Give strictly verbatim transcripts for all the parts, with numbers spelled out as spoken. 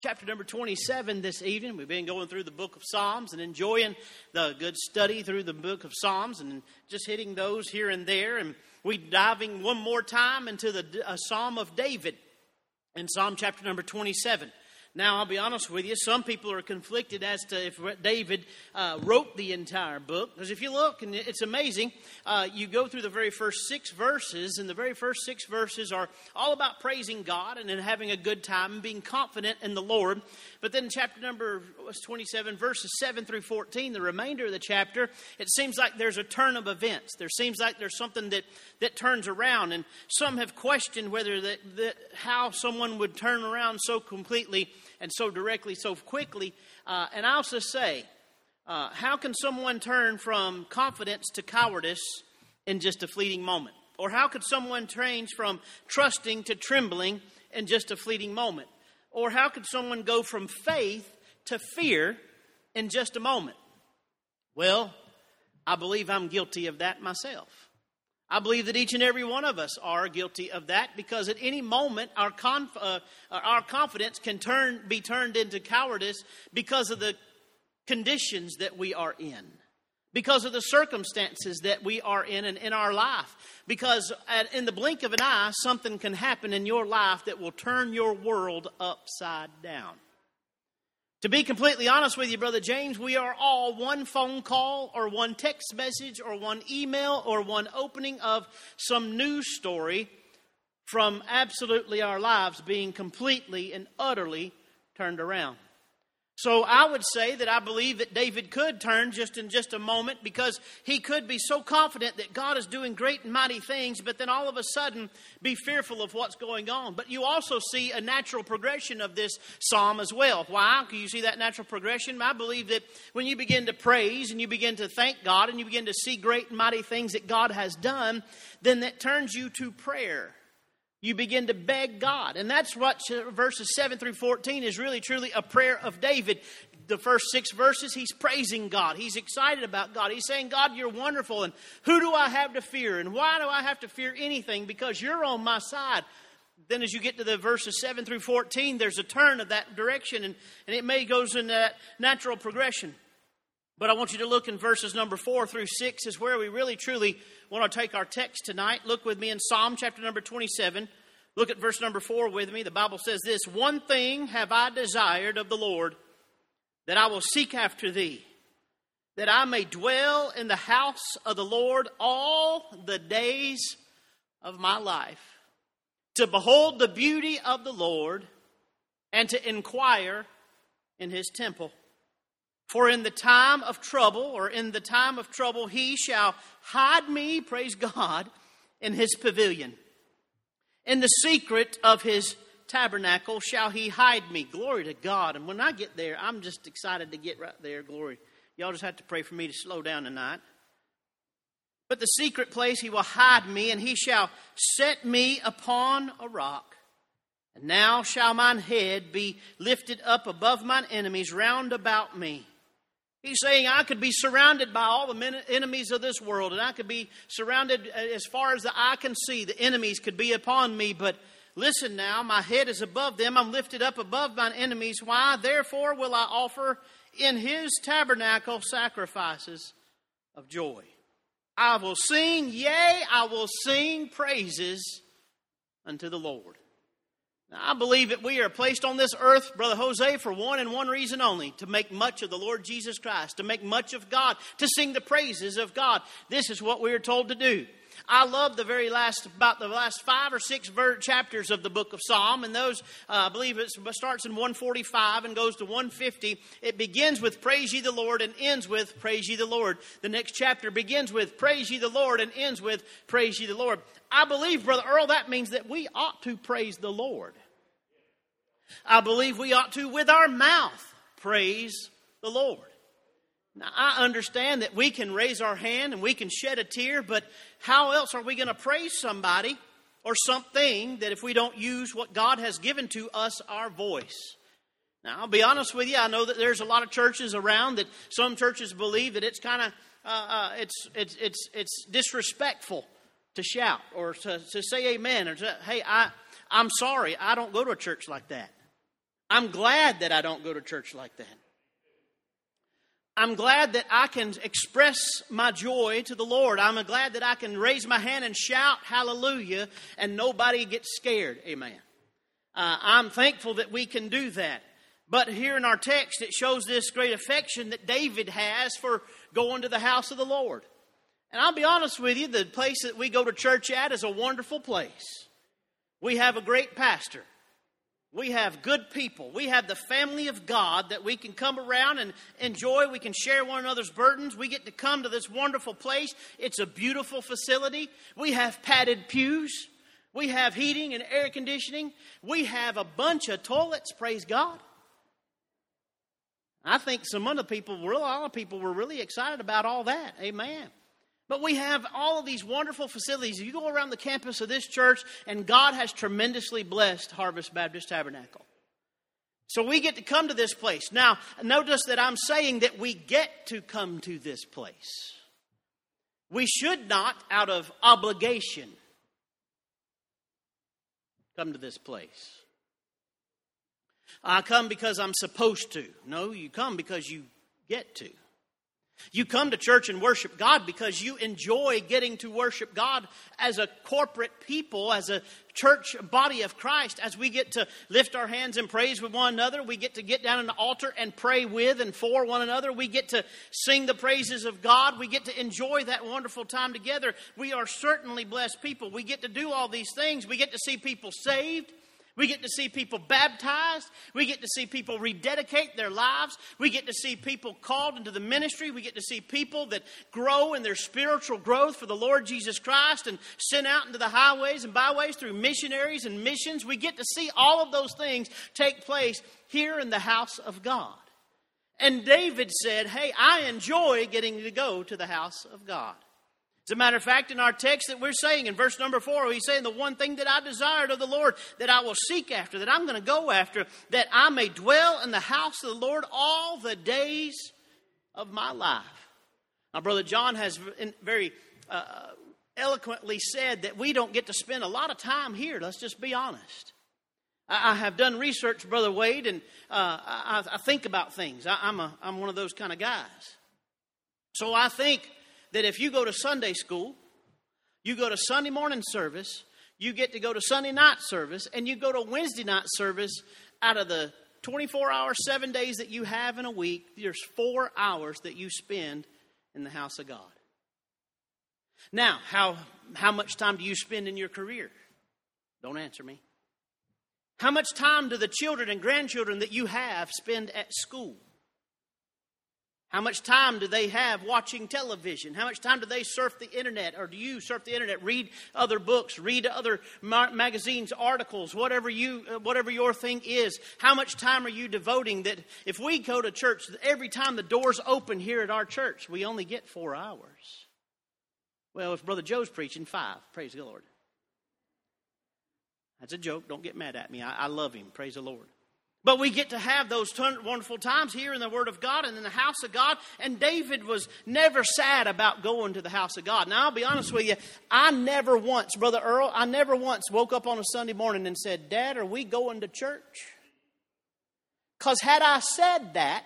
Chapter number twenty-seven this evening. We've been going through the book of Psalms and enjoying the good study through the book of Psalms and just hitting those here and there. And we're diving one more time into the uh, Psalm of David in Psalm chapter number twenty-seven. Now, I'll be honest with you, some people are conflicted as to if David uh, wrote the entire book. Because if you look, and it's amazing, uh, you go through the very first six verses, and the very first six verses are all about praising God and then having a good time and being confident in the Lord. But then chapter number twenty-seven, verses seven through fourteen, the remainder of the chapter, it seems like there's a turn of events. There seems like there's something that, that turns around. And some have questioned whether that, that how someone would turn around so completely and so directly, so quickly. Uh, and I also say, uh, how can someone turn from confidence to cowardice in just a fleeting moment? Or how could someone change from trusting to trembling in just a fleeting moment? Or how could someone go from faith to fear in just a moment? Well, I believe I'm guilty of that myself. I believe that each and every one of us are guilty of that, because at any moment our conf- uh, our confidence can turn be turned into cowardice because of the conditions that we are in, because of the circumstances that we are in and in our life. Because at, in the blink of an eye, something can happen in your life that will turn your world upside down. To be completely honest with you, Brother James, we are all one phone call or one text message or one email or one opening of some news story from absolutely our lives being completely and utterly turned around. So I would say that I believe that David could turn just in just a moment, because he could be so confident that God is doing great and mighty things, but then all of a sudden be fearful of what's going on. But you also see a natural progression of this psalm as well. Why? Can you see that natural progression? I believe that when you begin to praise and you begin to thank God and you begin to see great and mighty things that God has done, then that turns you to prayer. You begin to beg God. And that's what verses seven through fourteen is really truly a prayer of David. The first six verses, he's praising God. He's excited about God. He's saying, God, you're wonderful. And who do I have to fear? And why do I have to fear anything? Because you're on my side. Then as you get to the verses seven through fourteen, there's a turn of that direction. And, and it may goes in that natural progression. But I want you to look in verses number four through six is where we really truly want to take our text tonight. Look with me in Psalm chapter number twenty-seven. Look at verse number four with me. The Bible says this: one thing have I desired of the Lord, that I will seek after thee, that I may dwell in the house of the Lord all the days of my life, to behold the beauty of the Lord and to inquire in his temple. For in the time of trouble, or in the time of trouble, he shall hide me, praise God, in his pavilion. In the secret of his tabernacle shall he hide me. Glory to God. And when I get there, I'm just excited to get right there. Glory. Y'all just have to pray for me to slow down tonight. But the secret place he will hide me, and he shall set me upon a rock. And now shall mine head be lifted up above mine enemies round about me. He's saying I could be surrounded by all the enemies of this world, and I could be surrounded as far as the eye can see. The enemies could be upon me, but listen now, my head is above them. I'm lifted up above mine enemies. Why? Therefore will I offer in his tabernacle sacrifices of joy. I will sing, yea, I will sing praises unto the Lord. Now, I believe that we are placed on this earth, Brother Jose, for one and one reason only: to make much of the Lord Jesus Christ, to make much of God, to sing the praises of God. This is what we are told to do. I love the very last, about the last five or six ver- chapters of the book of Psalm, and those, uh, I believe it starts in one forty-five and goes to one fifty. It begins with praise ye the Lord and ends with praise ye the Lord. The next chapter begins with praise ye the Lord and ends with praise ye the Lord. I believe, Brother Earl, that means that we ought to praise the Lord. I believe we ought to, with our mouth, praise the Lord. Now, I understand that we can raise our hand and we can shed a tear, but how else are we going to praise somebody or something that if we don't use what God has given to us, our voice? Now, I'll be honest with you. I know that there's a lot of churches around that some churches believe that it's kind of uh, uh, it's it's it's it's disrespectful to shout or to, to say amen or to, hey, I I'm sorry, I don't go to a church like that. I'm glad that I don't go to church like that. I'm glad that I can express my joy to the Lord. I'm glad that I can raise my hand and shout hallelujah and nobody gets scared. Amen. Uh, I'm thankful that we can do that. But here in our text, it shows this great affection that David has for going to the house of the Lord. And I'll be honest with you, the place that we go to church at is a wonderful place. We have a great pastor. We have good people. We have the family of God that we can come around and enjoy. We can share one another's burdens. We get to come to this wonderful place. It's a beautiful facility. We have padded pews. We have heating and air conditioning. We have a bunch of toilets, praise God. I think some other people, a lot of people were really excited about all that. Amen. But we have all of these wonderful facilities. You go around the campus of this church, and God has tremendously blessed Harvest Baptist Tabernacle. So we get to come to this place. Now, notice that I'm saying that we get to come to this place. We should not, out of obligation, come to this place. I come because I'm supposed to. No, you come because you get to. You come to church and worship God because you enjoy getting to worship God as a corporate people, as a church body of Christ. As we get to lift our hands in praise with one another, we get to get down on the altar and pray with and for one another. We get to sing the praises of God. We get to enjoy that wonderful time together. We are certainly blessed people. We get to do all these things. We get to see people saved. We get to see people baptized. We get to see people rededicate their lives. We get to see people called into the ministry. We get to see people that grow in their spiritual growth for the Lord Jesus Christ and sent out into the highways and byways through missionaries and missions. We get to see all of those things take place here in the house of God. And David said, hey, I enjoy getting to go to the house of God. As a matter of fact, in our text that we're saying in verse number four, he's saying the one thing that I desired of the Lord, that I will seek after, that I'm going to go after, that I may dwell in the house of the Lord all the days of my life. Now, Brother John has very uh, eloquently said that we don't get to spend a lot of time here. Let's just be honest. I, I have done research, Brother Wade, and uh, I, I think about things. I, I'm, a, I'm one of those kind of guys. So I think that if you go to Sunday school, you go to Sunday morning service, you get to go to Sunday night service, and you go to Wednesday night service, out of the twenty-four hours, seven days that you have in a week, there's four hours that you spend in the house of God. Now, how, how much time do you spend in your career? Don't answer me. How much time do the children and grandchildren that you have spend at school? How much time do they have watching television? How much time do they surf the internet? Or do you surf the internet, read other books, read other ma- magazines, articles, whatever you, uh, whatever your thing is? How much time are you devoting that if we go to church, every time the doors open here at our church, we only get four hours? Well, if Brother Joe's preaching, five. Praise the Lord. That's a joke. Don't get mad at me. I, I love him. Praise the Lord. But we get to have those ton- wonderful times here in the Word of God and in the house of God. And David was never sad about going to the house of God. Now, I'll be honest with you. I never once, Brother Earl, I never once woke up on a Sunday morning and said, Dad, are we going to church? Because had I said that,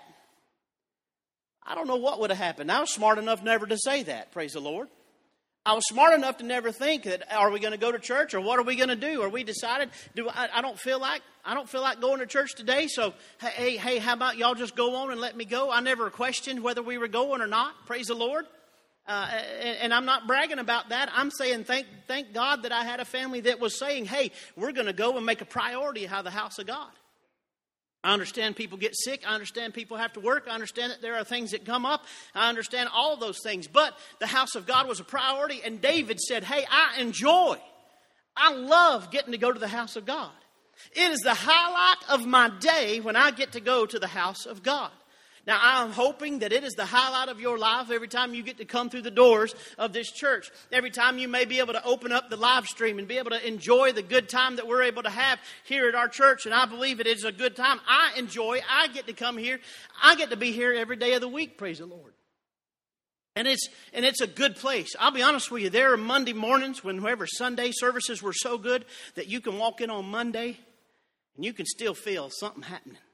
I don't know what would have happened. I was smart enough never to say that, praise the Lord. I was smart enough to never think that, are we going to go to church or what are we going to do? Or we decided, do I, I don't feel like, I don't feel like going to church today. So, hey, hey, how about y'all just go on and let me go? I never questioned whether we were going or not. Praise the Lord. Uh, and, and I'm not bragging about that. I'm saying thank, thank God that I had a family that was saying, hey, we're going to go and make a priority of the house of God. I understand people get sick. I understand people have to work. I understand that there are things that come up. I understand all of those things. But the house of God was a priority. And David said, hey, I enjoy, I love getting to go to the house of God. It is the highlight of my day when I get to go to the house of God. Now, I'm hoping that it is the highlight of your life every time you get to come through the doors of this church. Every time you may be able to open up the live stream and be able to enjoy the good time that we're able to have here at our church. And I believe it is a good time. I enjoy, I get to come here. I get to be here every day of the week, praise the Lord. And it's and it's a good place. I'll be honest with you, there are Monday mornings when whoever Sunday services were so good that you can walk in on Monday and you can still feel something happening.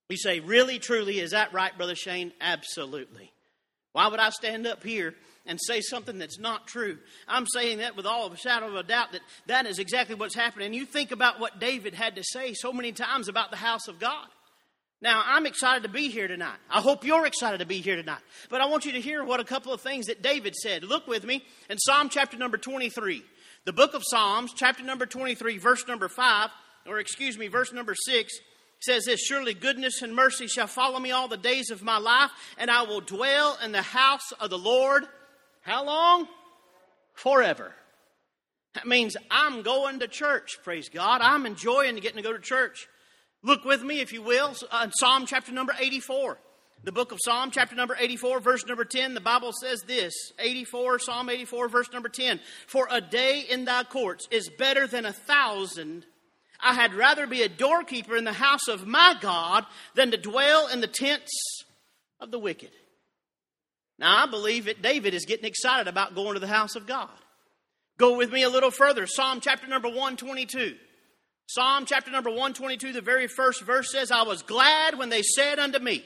You say, really, truly, is that right, Brother Shane? Absolutely. Why would I stand up here and say something that's not true? I'm saying that with all of a shadow of a doubt that that is exactly what's happening. And you think about what David had to say so many times about the house of God. Now, I'm excited to be here tonight. I hope you're excited to be here tonight. But I want you to hear what a couple of things that David said. Look with me in Psalm chapter number twenty-three. The book of Psalms, chapter number twenty-three, verse number five, or excuse me, verse number six, says this: surely goodness and mercy shall follow me all the days of my life, and I will dwell in the house of the Lord. How long? Forever. That means I'm going to church, praise God. I'm enjoying getting to go to church. Look with me, if you will, in Psalm chapter number eighty-four. The book of Psalm chapter number eighty-four, verse number ten, the Bible says this, eighty-four, Psalm eighty-four, verse number ten. For a day in thy courts is better than a thousand. I had rather be a doorkeeper in the house of my God than to dwell in the tents of the wicked. Now, I believe that David is getting excited about going to the house of God. Go with me a little further. Psalm chapter number one twenty-two. Psalm chapter number one twenty-two, the very first verse says, I was glad when they said unto me.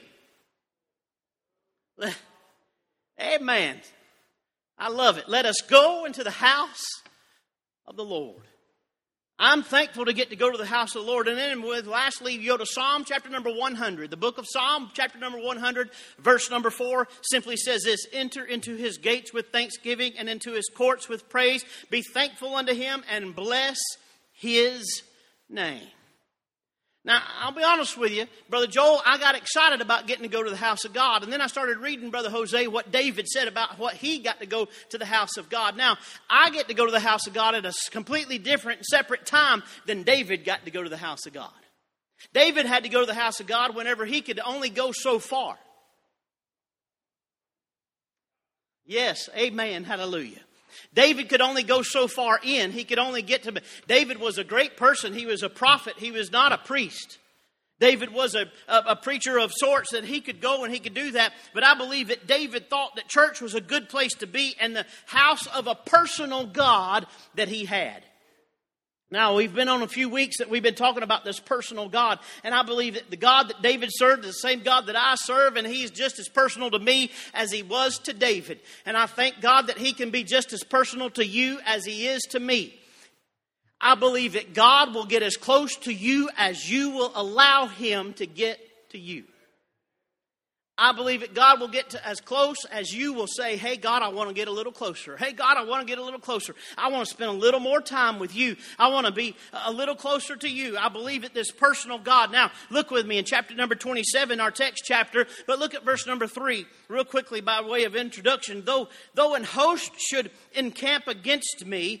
Amen. I love it. Let us go into the house of the Lord. I'm thankful to get to go to the house of the Lord. And then with lastly, you go to Psalm chapter number one hundred. The book of Psalm chapter number one hundred, verse number four, simply says this: enter into his gates with thanksgiving and into his courts with praise. Be thankful unto him and bless his name. Now, I'll be honest with you, Brother Joel, I got excited about getting to go to the house of God. And then I started reading, Brother Jose, what David said about what he got to go to the house of God. Now, I get to go to the house of God at a completely different, separate time than David got to go to the house of God. David had to go to the house of God whenever he could only go so far. Yes, amen, hallelujah. David could only go so far in. He could only get to... David was a great person. He was a prophet. He was not a priest. David was a, a, a preacher of sorts that he could go and he could do that. But I believe that David thought that church was a good place to be and the house of a personal God that he had. Now, we've been on a few weeks that we've been talking about this personal God. And I believe that the God that David served is the same God that I serve. And he's just as personal to me as he was to David. And I thank God that he can be just as personal to you as he is to me. I believe that God will get as close to you as you will allow him to get to you. I believe that God will get to as close as you will say, hey, God, I want to get a little closer. Hey, God, I want to get a little closer. I want to spend a little more time with you. I want to be a little closer to you. I believe that this personal God. Now, look with me in chapter number twenty-seven, our text chapter. But look at verse number three, real quickly by way of introduction. Though, though an host should encamp against me,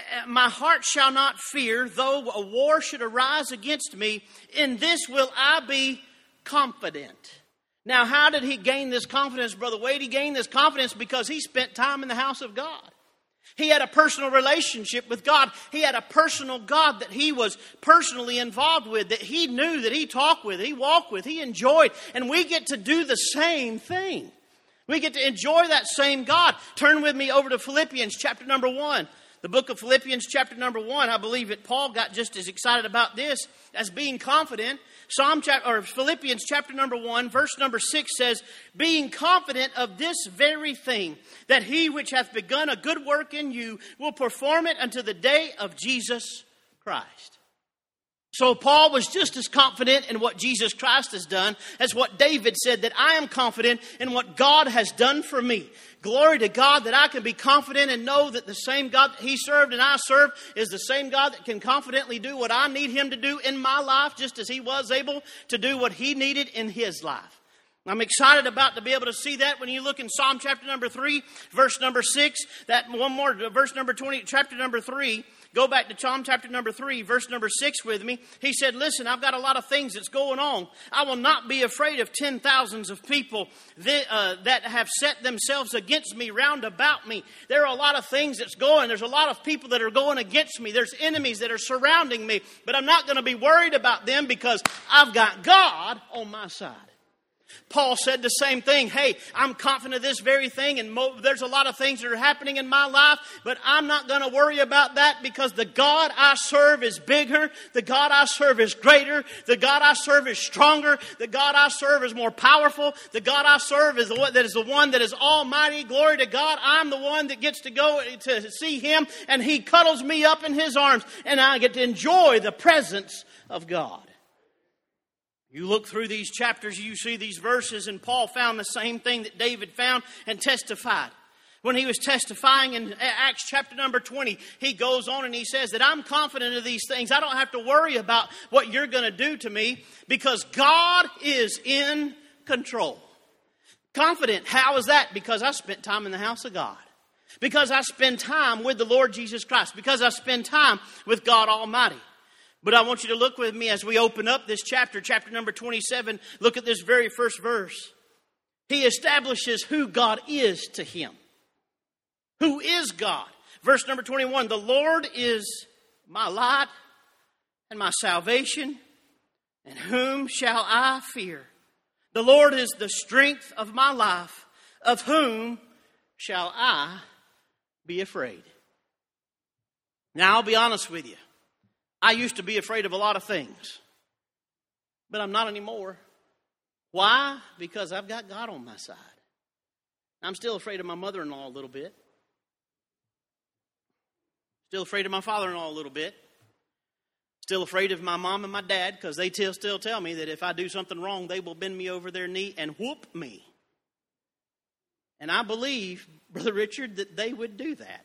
my heart shall not fear. Though a war should arise against me, in this will I be confident. Now, how did he gain this confidence, Brother Wade? He gained this confidence because he spent time in the house of God. He had a personal relationship with God. He had a personal God that he was personally involved with, that he knew, that he talked with, he walked with, he enjoyed. And we get to do the same thing. We get to enjoy that same God. Turn with me over to Philippians chapter number one. The book of Philippians chapter number one, I believe that Paul got just as excited about this as being confident. Psalm chapter, or Philippians chapter number one, verse number six says, being confident of this very thing, that he which hath begun a good work in you will perform it unto the day of Jesus Christ. So Paul was just as confident in what Jesus Christ has done as what David said, that I am confident in what God has done for me. Glory to God that I can be confident and know that the same God that he served and I serve is the same God that can confidently do what I need him to do in my life, just as he was able to do what he needed in his life. I'm excited about to be able to see that when you look in Psalm chapter number three, verse number six, that one more, verse number twenty, chapter number three. Go back to Psalm chapter number three, verse number six with me. He said, listen, I've got a lot of things that's going on. I will not be afraid of ten thousands of people that, uh, that have set themselves against me round about me. There are a lot of things that's going. There's a lot of people that are going against me. There's enemies that are surrounding me. But I'm not going to be worried about them because I've got God on my side. Paul said the same thing. Hey, I'm confident of this very thing, and mo- there's a lot of things that are happening in my life, but I'm not going to worry about that because the God I serve is bigger. The God I serve is greater. The God I serve is stronger. The God I serve is more powerful. The God I serve is the one that is the one that is almighty. Glory to God. I'm the one that gets to go to see Him, and He cuddles me up in His arms, and I get to enjoy the presence of God. You look through these chapters, you see these verses, and Paul found the same thing that David found and testified. When he was testifying in Acts chapter number twenty, he goes on and he says that I'm confident of these things. I don't have to worry about what you're going to do to me because God is in control. Confident. How is that? Because I spent time in the house of God. Because I spend time with the Lord Jesus Christ. Because I spend time with God Almighty. But I want you to look with me as we open up this chapter, chapter number twenty-seven. Look at this very first verse. He establishes who God is to him. Who is God? Verse number twenty-one. The Lord is my light and my salvation, and whom shall I fear? The Lord is the strength of my life. Of whom shall I be afraid? Now, I'll be honest with you. I used to be afraid of a lot of things, but I'm not anymore. Why? Because I've got God on my side. I'm still afraid of my mother-in-law a little bit. Still afraid of my father-in-law a little bit. Still afraid of my mom and my dad because they still still tell me that if I do something wrong, they will bend me over their knee and whoop me. And I believe, Brother Richard, that they would do that.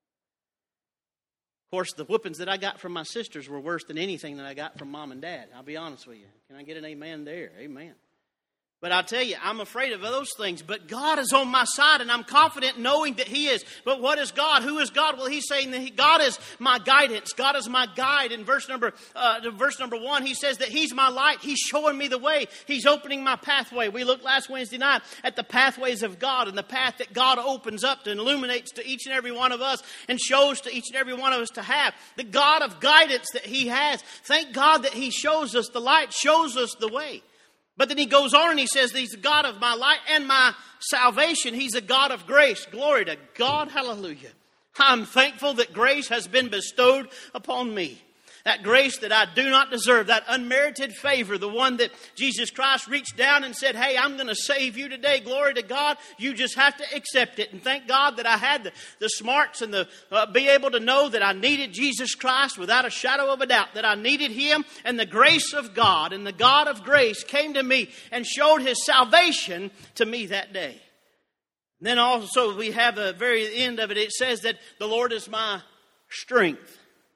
Of course, the whoopings that I got from my sisters were worse than anything that I got from mom and dad. I'll be honest with you. Can I get an amen there? Amen. But I'll tell you, I'm afraid of those things. But God is on my side, and I'm confident knowing that He is. But what is God? Who is God? Well, He's saying that he, God is my guidance. God is my guide. In verse number uh, verse number one, He says that He's my light. He's showing me the way. He's opening my pathway. We looked last Wednesday night at the pathways of God and the path that God opens up and illuminates to each and every one of us and shows to each and every one of us to have. The God of guidance that He has. Thank God that He shows us the light, shows us the way. But then He goes on and He says He's the God of my light and my salvation. He's a God of grace. Glory to God. Hallelujah. I'm thankful that grace has been bestowed upon me. That grace that I do not deserve, that unmerited favor, the one that Jesus Christ reached down and said, hey, I'm going to save you today. Glory to God. You just have to accept it. And thank God that I had the, the smarts and the uh, be able to know that I needed Jesus Christ without a shadow of a doubt, that I needed Him. And the grace of God and the God of grace came to me and showed His salvation to me that day. And then also we have the very end of it. It says that the Lord is my strength.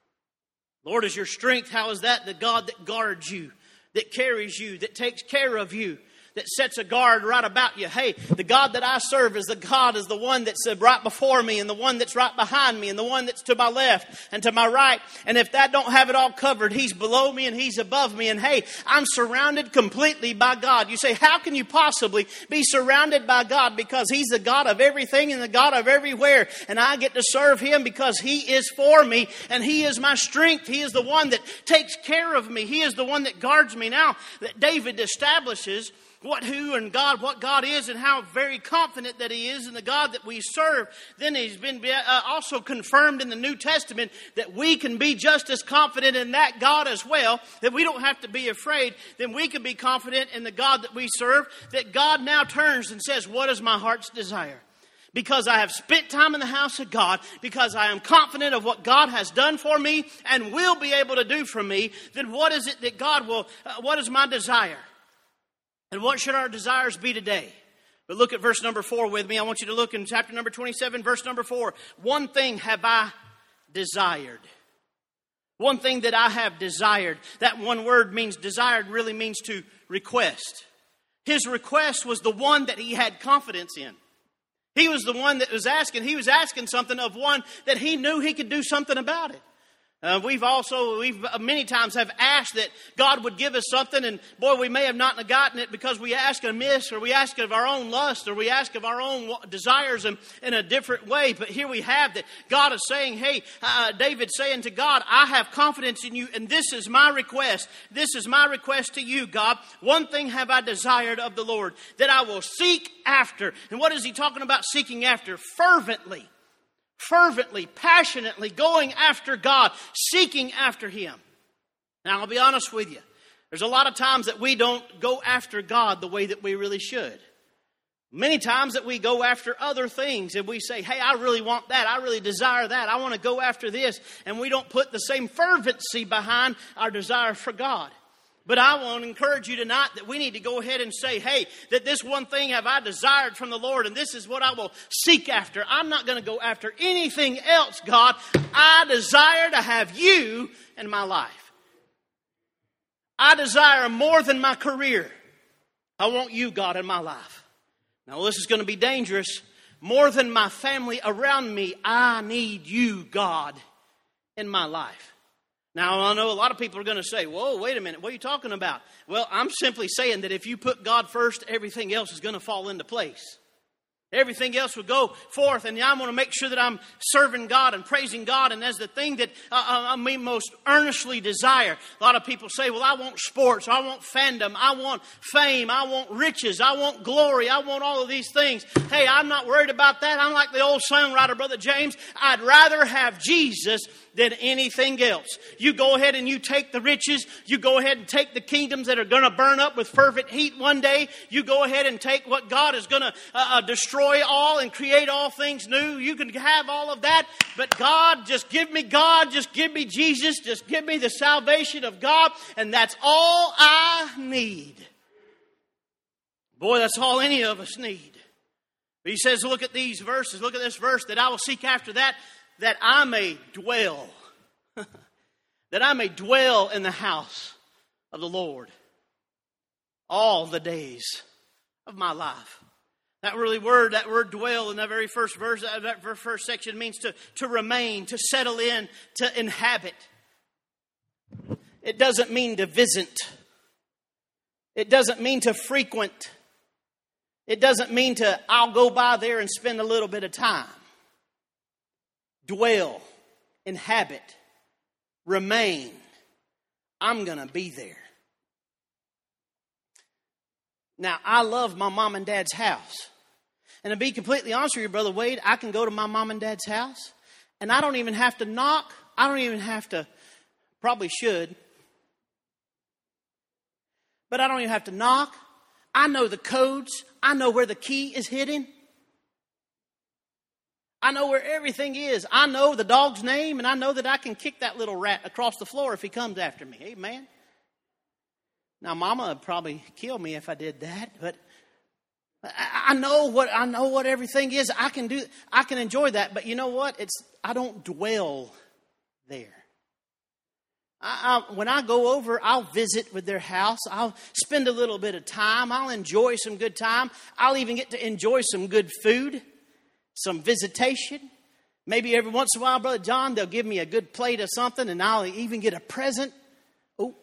Lord is your strength. How is that? The God that guards you, that carries you, that takes care of you, that sets a guard right about you. Hey, the God that I serve is the God is the one that's right before me and the one that's right behind me and the one that's to my left and to my right. And if that don't have it all covered, He's below me and He's above me. And hey, I'm surrounded completely by God. You say, how can you possibly be surrounded by God? Because He's the God of everything and the God of everywhere. And I get to serve Him because He is for me and He is my strength. He is the one that takes care of me. He is the one that guards me. Now that David establishes what who and God, what God is and how very confident that He is in the God that we serve. Then He's been uh, also confirmed in the New Testament that we can be just as confident in that God as well, that we don't have to be afraid. Then we can be confident in the God that we serve, that God now turns and says, what is my heart's desire? Because I have spent time in the house of God, because I am confident of what God has done for me and will be able to do for me, then what is it that God will, uh, what is my desire? And what should our desires be today? But look at verse number four with me. I want you to look in chapter number twenty-seven, verse number four. One thing have I desired. One thing that I have desired. That one word means desired really means to request. His request was the one that he had confidence in. He was the one that was asking. He was asking something of one that he knew he could do something about it. Uh, we've also, we've uh, many times have asked that God would give us something, and boy, we may have not gotten it because we ask amiss, or we ask of our own lust, or we ask of our own desires in, in a different way. But here we have that God is saying, hey, uh, David's saying to God, I have confidence in you, and this is my request. This is my request to you, God. One thing have I desired of the Lord, that I will seek after. And what is he talking about seeking after? Fervently. Fervently, passionately going after God, seeking after Him. Now, I'll be honest with you. There's a lot of times that we don't go after God the way that we really should. Many times that we go after other things and we say, hey, I really want that. I really desire that. I want to go after this. And we don't put the same fervency behind our desire for God. But I want to encourage you tonight that we need to go ahead and say, hey, that this one thing have I desired from the Lord, and this is what I will seek after. I'm not going to go after anything else, God. I desire to have you in my life. I desire more than my career. I want you, God, in my life. Now, this is going to be dangerous. More than my family around me, I need you, God, in my life. Now, I know a lot of people are going to say, whoa, wait a minute, what are you talking about? Well, I'm simply saying that if you put God first, everything else is going to fall into place. Everything else will go forth, and I'm going to make sure that I'm serving God and praising God, and as the thing that uh, I may most earnestly desire. A lot of people say, well, I want sports, I want fandom, I want fame, I want riches, I want glory, I want all of these things. Hey, I'm not worried about that. I'm like the old songwriter, Brother James. I'd rather have Jesus than anything else. You go ahead and you take the riches. You go ahead and take the kingdoms that are going to burn up with fervent heat one day. You go ahead and take what God is going to uh, uh, destroy all and create all things new. You can have all of that. But God, just give me God. Just give me Jesus. Just give me the salvation of God. And that's all I need. Boy, that's all any of us need. But he says, look at these verses. Look at this verse, that I will seek after that. That I may dwell, that I may dwell in the house of the Lord all the days of my life. That really word, that word dwell in that very first verse, that first section means to, to remain, to settle in, to inhabit. It doesn't mean to visit. It doesn't mean to frequent. It doesn't mean to, I'll go by there and spend a little bit of time. Dwell, inhabit, remain. I'm going to be there. Now, I love my mom and dad's house. And to be completely honest with you, Brother Wade, I can go to my mom and dad's house, and I don't even have to knock. I don't even have to, probably should, but I don't even have to knock. I know the codes. I know where the key is hidden. I know where everything is. I know the dog's name, and I know that I can kick that little rat across the floor if he comes after me. Amen. Now, Mama would probably kill me if I did that, but I know what I know what everything is. I can do. I can enjoy that, but you know what? It's I don't dwell there. I, I, when I go over, I'll visit with their house. I'll spend a little bit of time. I'll enjoy some good time. I'll even get to enjoy some good food. Some visitation. Maybe every once in a while, Brother John, they'll give me a good plate of something, and I'll even get a present. Oh.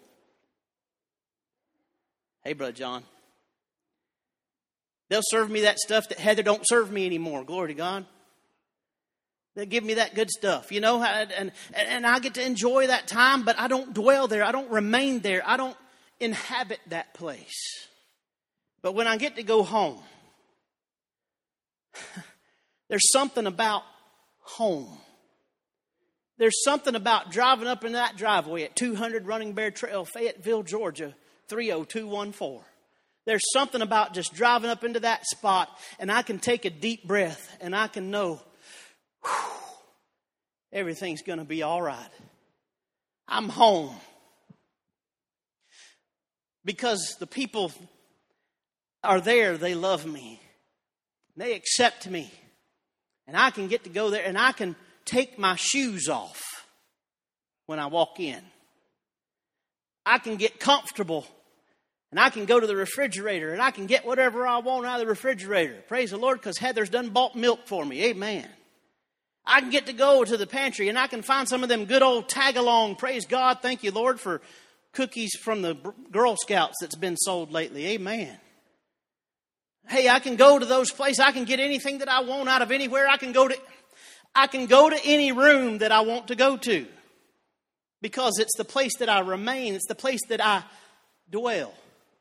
Hey, Brother John. They'll serve me that stuff that Heather don't serve me anymore. Glory to God. They'll give me that good stuff, you know, and, and, and I get to enjoy that time, but I don't dwell there. I don't remain there. I don't inhabit that place. But when I get to go home, there's something about home. There's something about driving up in that driveway at two hundred Running Bear Trail, Fayetteville, Georgia, three oh two one four. There's something about just driving up into that spot, and I can take a deep breath, and I can know, whew, everything's going to be all right. I'm home. Because the people are there, they love me. They accept me. And I can get to go there and I can take my shoes off when I walk in. I can get comfortable and I can go to the refrigerator and I can get whatever I want out of the refrigerator. Praise the Lord, because Heather's done bought milk for me. Amen. I can get to go to the pantry and I can find some of them good old tag-along, praise God, thank you, Lord, for cookies from the Girl Scouts that's been sold lately. Amen. Hey, I can go to those places. I can get anything that I want out of anywhere. I can go to, I can go to any room that I want to go to because it's the place that I remain. It's the place that I dwell.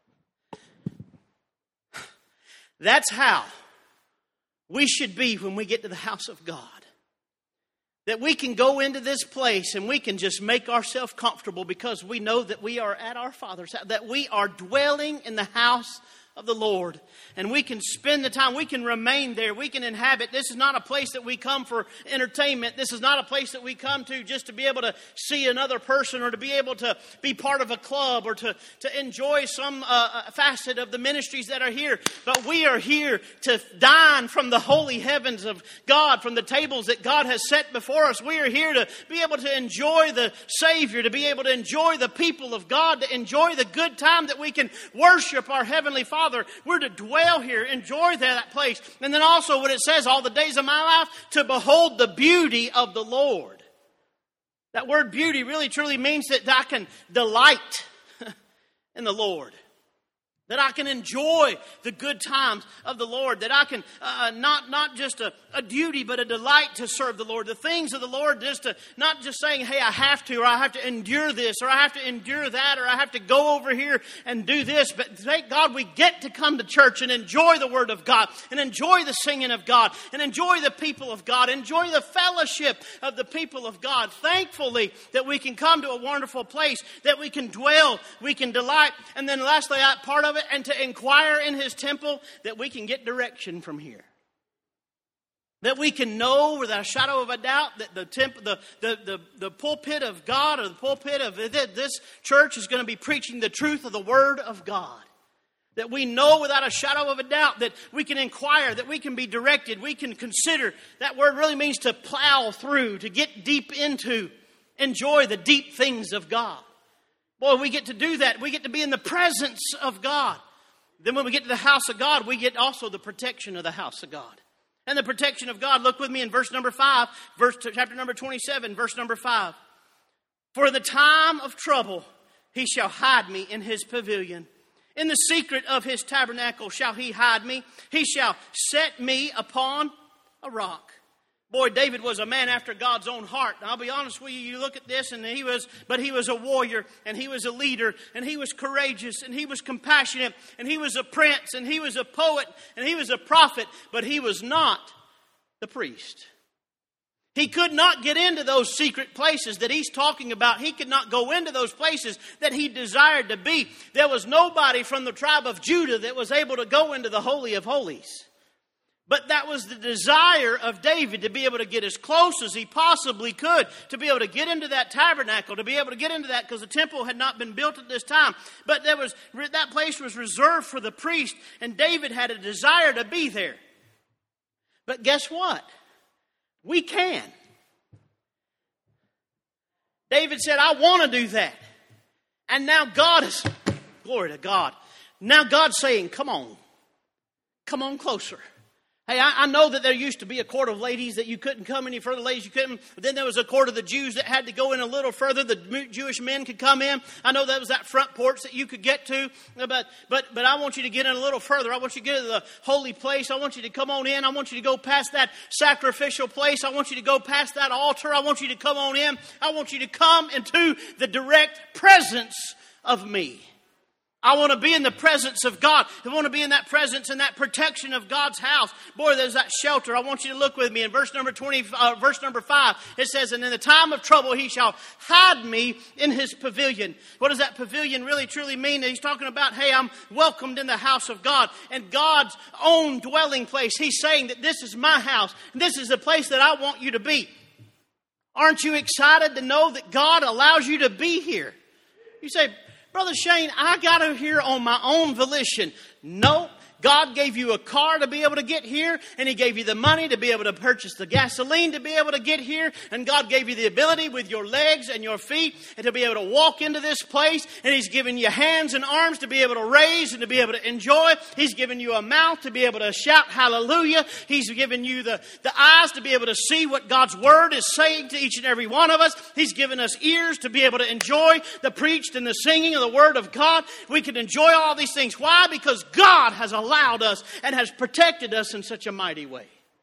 That's how we should be when we get to the house of God. That we can go into this place and we can just make ourselves comfortable because we know that we are at our Father's house, that we are dwelling in the house of the Lord. And we can spend the time, we can remain there, we can inhabit. This is not a place that we come for entertainment. This is not a place that we come to just to be able to see another person or to be able to be part of a club or to, to enjoy some uh, facet of the ministries that are here. But we are here to dine from the holy heavens of God, from the tables that God has set before us. We are here to be able to enjoy the Savior, to be able to enjoy the people of God, to enjoy the good time that we can worship our Heavenly Father. We're to dwell here, enjoy that place. And then also what it says, all the days of my life, to behold the beauty of the Lord. That word beauty really truly means that I can delight in the Lord. That I can enjoy the good times of the Lord. That I can, uh, not, not just a, a duty, but a delight to serve the Lord. The things of the Lord, just to, not just saying, hey, I have to, or I have to endure this, or I have to endure that, or I have to go over here and do this. But thank God we get to come to church and enjoy the Word of God, and enjoy the singing of God, and enjoy the people of God, enjoy the fellowship of the people of God. Thankfully that we can come to a wonderful place, that we can dwell, we can delight. And then lastly, part of it, and to inquire in His temple, that we can get direction from here. That we can know without a shadow of a doubt that the temple, the, the, the, the pulpit of God, or the pulpit of this church is going to be preaching the truth of the Word of God. That we know without a shadow of a doubt that we can inquire, that we can be directed, we can consider. That word really means to plow through, to get deep into, enjoy the deep things of God. Boy, we get to do that. We get to be in the presence of God. Then when we get to the house of God, we get also the protection of the house of God. And the protection of God, look with me in verse number five, verse chapter number twenty-seven, verse number five. For in the time of trouble, He shall hide me in His pavilion. In the secret of His tabernacle shall He hide me. He shall set me upon a rock. Boy, David was a man after God's own heart. And I'll be honest with you, you look at this and he was, but he was a warrior and he was a leader and he was courageous and he was compassionate and he was a prince and he was a poet and he was a prophet, but he was not the priest. He could not get into those secret places that he's talking about. He could not go into those places that he desired to be. There was nobody from the tribe of Judah that was able to go into the Holy of Holies. But that was the desire of David, to be able to get as close as he possibly could, to be able to get into that tabernacle, to be able to get into that, because the temple had not been built at this time. But there was, that place was reserved for the priest, and David had a desire to be there. But guess what? We can. David said, I want to do that. And now God is, glory to God. Now God's saying, come on. Come on closer. Hey, I, I know that there used to be a court of ladies that you couldn't come any further. Ladies, you couldn't. But then there was a court of the Jews that had to go in a little further. The Jewish men could come in. I know that was that front porch that you could get to. But but but I want you to get in a little further. I want you to get to the holy place. I want you to come on in. I want you to go past that sacrificial place. I want you to go past that altar. I want you to come on in. I want you to come into the direct presence of me. I want to be in the presence of God. I want to be in that presence and that protection of God's house. Boy, there's that shelter. I want you to look with me in verse number twenty, uh, verse number five. It says, and in the time of trouble, He shall hide me in His pavilion. What does that pavilion really truly mean? He's talking about, hey, I'm welcomed in the house of God and God's own dwelling place. He's saying that this is my house. And this is the place that I want you to be. Aren't you excited to know that God allows you to be here? You say, Brother Shane, I got here on my own volition. No, God gave you a car to be able to get here, and He gave you the money to be able to purchase the gasoline to be able to get here, and God gave you the ability with your legs and your feet and to be able to walk into this place, and He's given you hands and arms to be able to raise and to be able to enjoy. He's given you a mouth to be able to shout hallelujah. He's given you the, the eyes to be able to see what God's Word is saying to each and every one of us. He's given us ears to be able to enjoy the preached and the singing of the Word of God. We can enjoy all these things. Why? Because God has allowed us and has protected us in such a mighty way.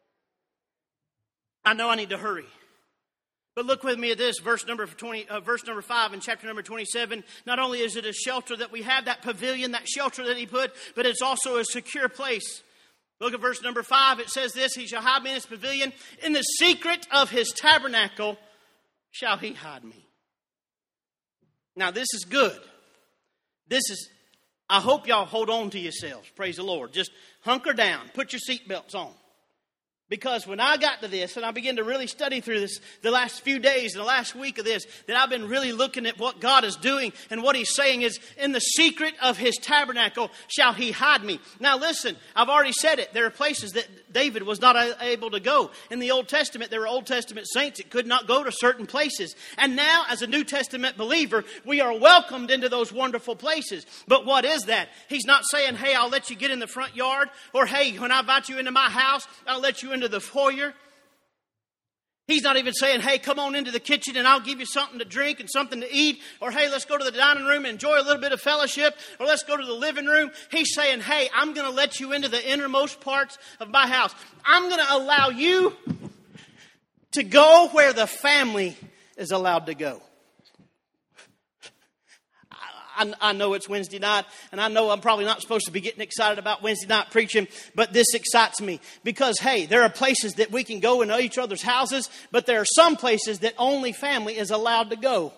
I know I need to hurry. But look with me at this, verse number twenty, uh, verse number five in chapter number twenty-seven. Not only is it a shelter that we have, that pavilion, that shelter that He put, but it's also a secure place. Look at verse number five. It says this: He shall hide me in His pavilion. In the secret of His tabernacle shall He hide me. Now this is good. This is, I hope y'all hold on to yourselves. Praise the Lord. Just hunker down. Put your seatbelts on. Because when I got to this and I began to really study through this the last few days and the last week of this, that I've been really looking at what God is doing, and what He's saying is, in the secret of His tabernacle shall He hide me. Now listen, I've already said it. There are places that David was not able to go. In the Old Testament, there were Old Testament saints that could not go to certain places. And now, as a New Testament believer, we are welcomed into those wonderful places. But what is that? He's not saying, hey, I'll let you get in the front yard, or hey, when I invite you into my house, I'll let you into the foyer. He's not even saying, hey, come on into the kitchen and I'll give you something to drink and something to eat. Or, hey, let's go to the dining room and enjoy a little bit of fellowship. Or let's go to the living room. He's saying, hey, I'm going to let you into the innermost parts of my house. I'm going to allow you to go where the family is allowed to go. I, I know it's Wednesday night, and I know I'm probably not supposed to be getting excited about Wednesday night preaching, but this excites me because, hey, there are places that we can go into each other's houses, but there are some places that only family is allowed to go.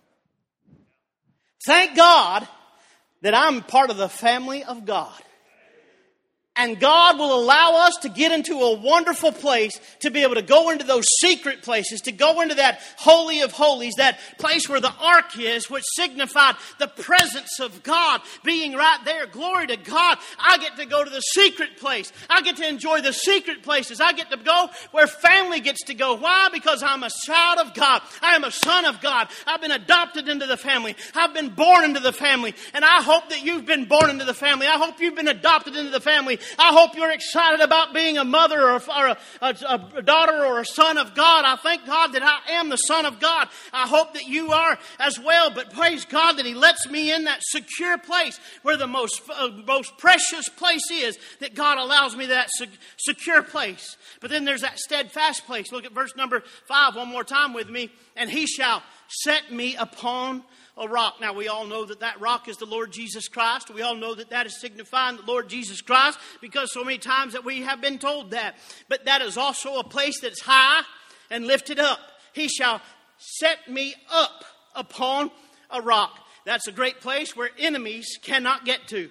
Thank God that I'm part of the family of God. And God will allow us to get into a wonderful place, to be able to go into those secret places, to go into that holy of holies, that place where the ark is, which signified the presence of God being right there. Glory to God. I get to go to the secret place. I get to enjoy the secret places. I get to go where family gets to go. Why? Because I'm a child of God. I am a son of God. I've been adopted into the family. I've been born into the family. And I hope that you've been born into the family. I hope you've been adopted into the family. I hope you're excited about being a mother or, a, or a, a, a daughter or a son of God. I thank God that I am the son of God. I hope that you are as well. But praise God that He lets me in that secure place where the most, uh, most precious place is, that God allows me that sec- secure place. But then there's that steadfast place. Look at verse number five one more time with me. And He shall set me upon a rock. Now, we all know that that rock is the Lord Jesus Christ. We all know that that is signifying the Lord Jesus Christ, because so many times that we have been told that. But that is also a place that's high and lifted up. He shall set me up upon a rock. That's a great place where enemies cannot get to.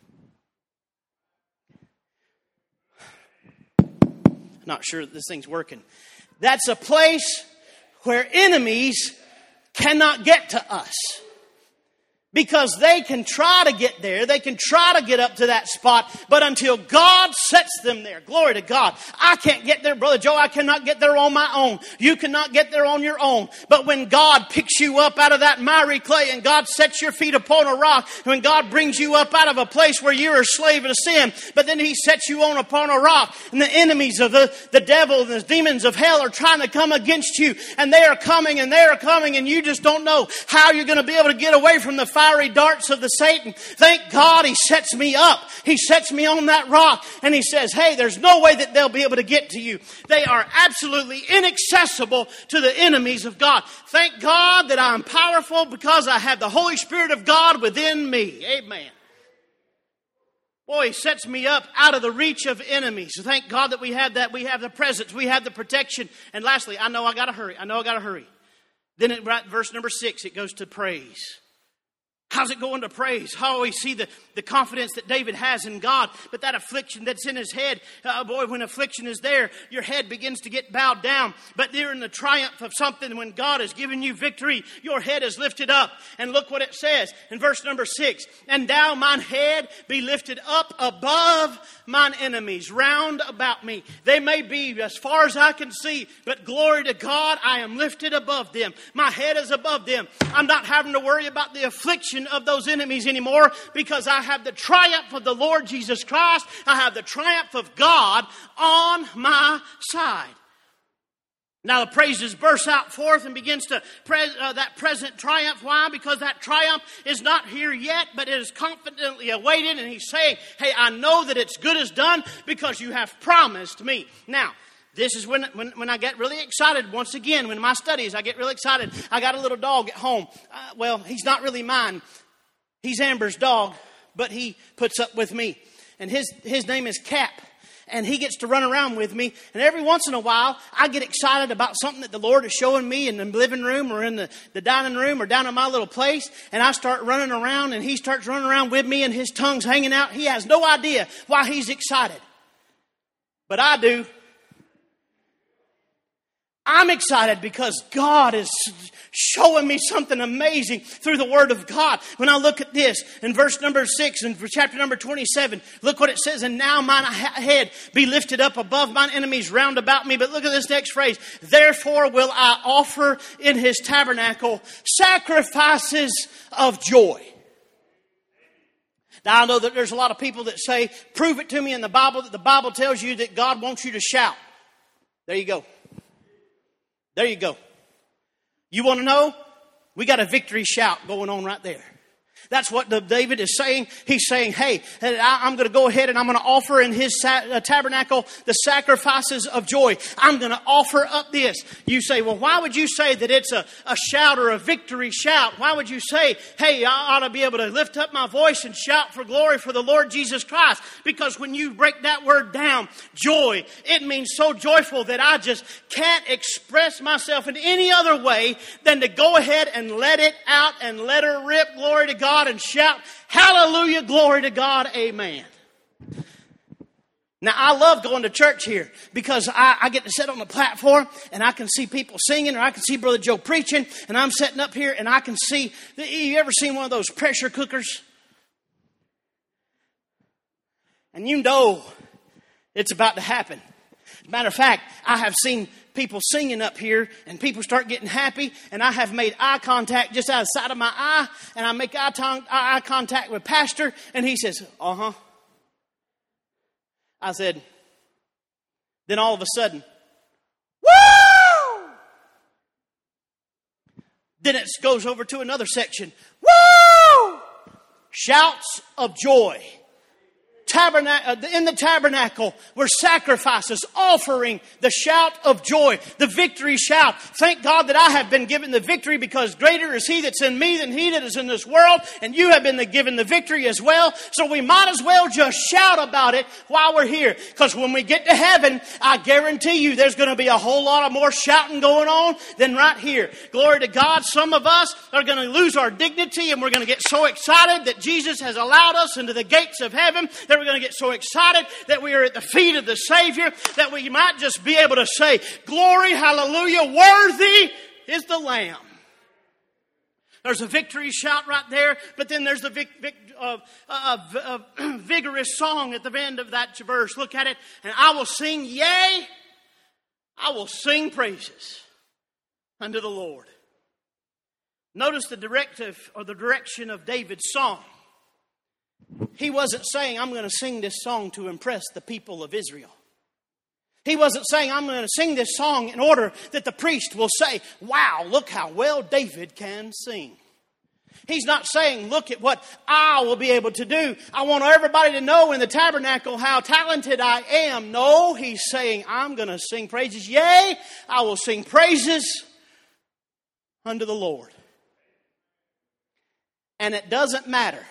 Not sure that this thing's working. That's a place where enemies cannot get to us. Because they can try to get there. They can try to get up to that spot. But until God sets them there. Glory to God. I can't get there, Brother Joe. I cannot get there on my own. You cannot get there on your own. But when God picks you up out of that miry clay, and God sets your feet upon a rock, when God brings you up out of a place where you're a slave to sin, but then He sets you on upon a rock, and the enemies of the, the devil and the demons of hell are trying to come against you, and they are coming and they are coming, and you just don't know how you're going to be able to get away from the fiery darts of the Satan. Thank God He sets me up. He sets me on that rock, and He says, hey, there's no way that they'll be able to get to you. They are absolutely inaccessible to the enemies of God. Thank God that I'm powerful because I have the Holy Spirit of God within me. Amen. Boy, He sets me up out of the reach of enemies. Thank God that we have that. We have the presence. We have the protection. And lastly, I know I got to hurry. I know I got to hurry. Then at verse number six, it goes to praise. How's it going to praise? How we see the, the confidence that David has in God. But that affliction that's in his head, uh, boy, when affliction is there, your head begins to get bowed down. But there in the triumph of something, when God has given you victory, your head is lifted up. And look what it says in verse number six. And now mine head be lifted up above mine enemies round about me. They may be as far as I can see, but glory to God, I am lifted above them. My head is above them. I'm not having to worry about the affliction of those enemies anymore, because I have the triumph of the Lord Jesus Christ. I have the triumph of God on my side. Now the praises burst out forth and begins to pres- uh, that present triumph. Why? Because that triumph is not here yet, but it is confidently awaited. And he's saying, hey, I know that it's good as done because you have promised me. Now, this is when, when, when I get really excited. Once again, when my studies, I get really excited. I got a little dog at home. Uh, well, he's not really mine. He's Amber's dog, but he puts up with me. And his, his name is Cap. And he gets to run around with me. And every once in a while, I get excited about something that the Lord is showing me in the living room or in the, the dining room or down in my little place. And I start running around and he starts running around with me and his tongue's hanging out. He has no idea why he's excited. But I do. I'm excited because God is showing me something amazing through the Word of God. When I look at this in verse number six and chapter number twenty-seven, look what it says. And now mine head be lifted up above mine enemies round about me. But look at this next phrase. Therefore will I offer in his tabernacle sacrifices of joy. Now I know that there's a lot of people that say, prove it to me in the Bible that the Bible tells you that God wants you to shout. There you go. There you go. You want to know? We got a victory shout going on right there. That's what the, David is saying. He's saying, hey, I, I'm going to go ahead and I'm going to offer in his sa- uh, tabernacle the sacrifices of joy. I'm going to offer up this. You say, well, why would you say that it's a, a shout or a victory shout? Why would you say, hey, I ought to be able to lift up my voice and shout for glory for the Lord Jesus Christ? Because when you break that word down, joy, it means so joyful that I just can't express myself in any other way than to go ahead and let it out and let her rip. Glory to God. And shout, hallelujah, glory to God, amen. Now, I love going to church here because I, I get to sit on the platform and I can see people singing, or I can see Brother Joe preaching, and I'm sitting up here and I can see, you ever seen one of those pressure cookers? And you know it's about to happen. As a matter of fact, I have seen people singing up here and people start getting happy, and I have made eye contact just out of the side of my eye, and I make eye, tongue, eye contact with Pastor, and he says, uh-huh. I said, then all of a sudden, woo! Then it goes over to another section, woo! Shouts of joy. Tabernacle, in the tabernacle were sacrifices, offering the shout of joy, the victory shout. Thank God that I have been given the victory, because greater is He that's in me than he that is in this world. And you have been the, given the victory as well. So we might as well just shout about it while we're here. Because when we get to heaven, I guarantee you there's going to be a whole lot of more shouting going on than right here. Glory to God. Some of us are going to lose our dignity, and we're going to get so excited that Jesus has allowed us into the gates of heaven that we're going to get so excited that we are at the feet of the Savior that we might just be able to say, glory, hallelujah, worthy is the Lamb. There's a victory shout right there, but then there's the vic- vic- uh, uh, uh, uh, vigorous song at the end of that verse. Look at it. And I will sing, yea, I will sing praises unto the Lord. Notice the directive or the direction of David's song. He wasn't saying, I'm going to sing this song to impress the people of Israel. He wasn't saying, I'm going to sing this song in order that the priest will say, wow, look how well David can sing. He's not saying, look at what I will be able to do. I want everybody to know in the tabernacle how talented I am. No, he's saying, I'm going to sing praises. Yea, I will sing praises unto the Lord. And it doesn't matter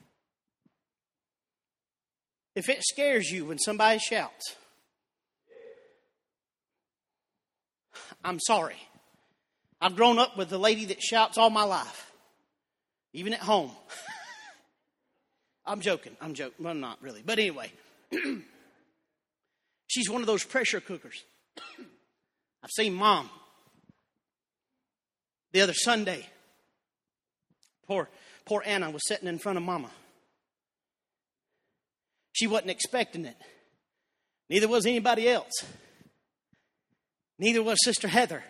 if it scares you when somebody shouts. I'm sorry. I've grown up with a lady that shouts all my life. even at home. I'm joking. I'm joking. Well, not really. But anyway, she's one of those pressure cookers. I've seen Mom the other Sunday. Poor, poor Anna was sitting in front of Mama. She wasn't expecting it. Neither was anybody else. Neither was Sister Heather.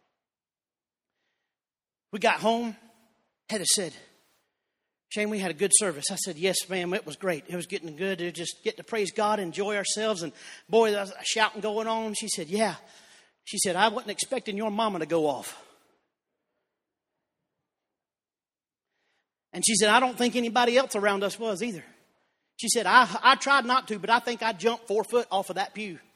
We got home. Heather said, Shane, we had a good service. I said, yes, ma'am, it was great. It was getting good to just get to praise God, enjoy ourselves. And boy, there was a shouting going on. She said, yeah. She said, I wasn't expecting your mama to go off. And she said, I don't think anybody else around us was either. She said, I, I tried not to, but I think I jumped four foot off of that pew.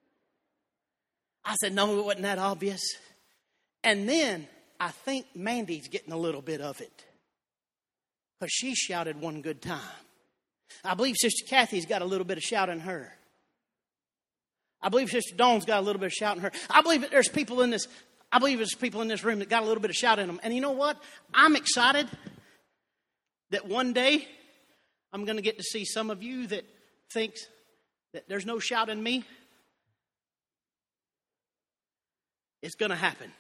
I said, no, it wasn't that obvious. And then I think Mandy's getting a little bit of it, because she shouted one good time. I believe Sister Kathy's got a little bit of shout in her. I believe Sister Dawn's got a little bit of shout in her. I believe that there's people in this, I believe there's people in this room that got a little bit of shout in them. And you know what? I'm excited that one day I'm going to get to see some of you that thinks that there's no shout in me. It's going to happen.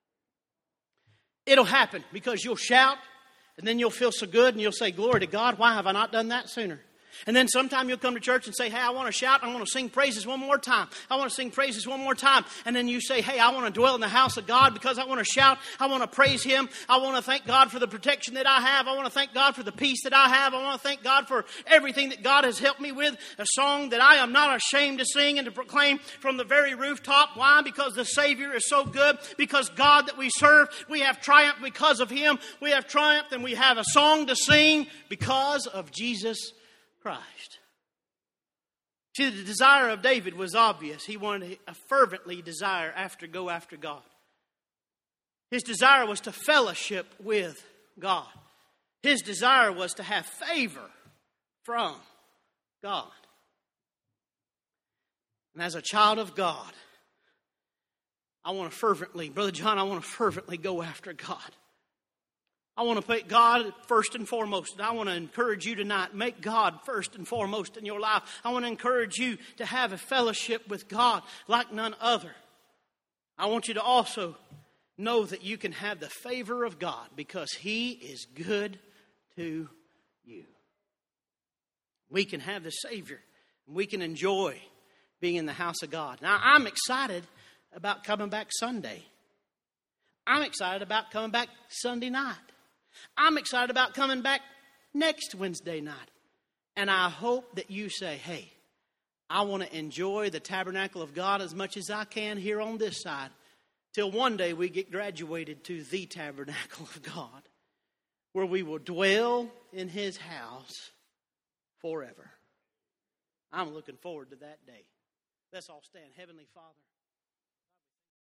It'll happen because you'll shout, and then you'll feel so good, and you'll say, glory to God, why have I not done that sooner? And then sometime you'll come to church and say, hey, I want to shout. I want to sing praises one more time. I want to sing praises one more time. And then you say, hey, I want to dwell in the house of God because I want to shout. I want to praise Him. I want to thank God for the protection that I have. I want to thank God for the peace that I have. I want to thank God for everything that God has helped me with. A song that I am not ashamed to sing and to proclaim from the very rooftop. Why? Because the Savior is so good. Because God that we serve, we have triumphed because of Him. We have triumphed and we have a song to sing because of Jesus Christ. See, the desire of David was obvious. He wanted a fervently desire after go after God. His desire was to fellowship with God. His desire was to have favor from God. And as a child of God, I want to fervently, Brother John, I want to fervently go after God. I want to put God first and foremost. And I want to encourage you tonight. Make God first and foremost in your life. I want to encourage you to have a fellowship with God like none other. I want you to also know that you can have the favor of God because He is good to you. We can have the Savior. And we can enjoy being in the house of God. Now, I'm excited about coming back Sunday. I'm excited about coming back Sunday night. I'm excited about coming back next Wednesday night. And I hope that you say, hey, I want to enjoy the tabernacle of God as much as I can here on this side till one day we get graduated to the tabernacle of God, where we will dwell in His house forever. I'm looking forward to that day. Let's all stand. Heavenly Father.